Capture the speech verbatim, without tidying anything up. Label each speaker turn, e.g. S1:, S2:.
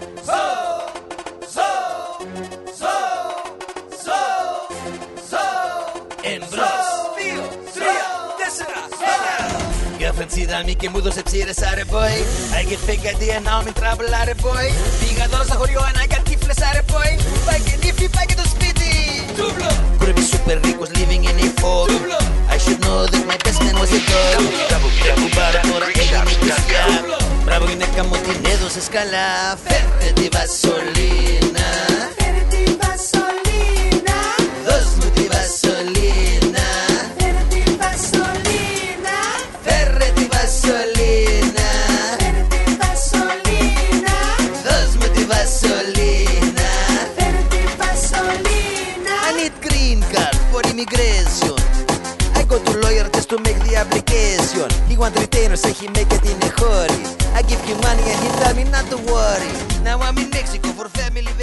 S1: So, so, so, so, so.
S2: Εν μπρος.
S1: Δύο, τρία, τέσσερα, ένα.
S2: Girlfriend είδαμε και μου δώσε ψήρες άρε boy. I get fake idea now I'm in trouble άρε boy. Πήγα εδώ στο χωριό and I got κύφλες άρε boy. Πάει και νύφη, πάει και το σπίτι.
S1: Τούβλο.
S2: Could've be super ricos living in a fog.
S1: Τούβλο.
S2: I should know that my best man was a dog. Πήρα κουμπάρα τώρα έγινε κρυσιά. Μπράβο γυναίκα μου την έδωσες καλά. Φέρε τη βασολίνα.
S3: Φέρε τη βασολίνα.
S2: Δώσ' μου τη βασολίνα.
S3: Φέρε τη βασολίνα.
S2: Φέρε τη βασολίνα.
S3: Φέρε τη βασολίνα.
S2: Δώσ' μου τη βασολίνα.
S3: Φέρε τη βασολίνα.
S2: I need green card for immigration. I go to lawyer just to make the application. He want retainer, say he make it in a hurry. I give him money and he tell me not to worry. Now I'm in Mexico for family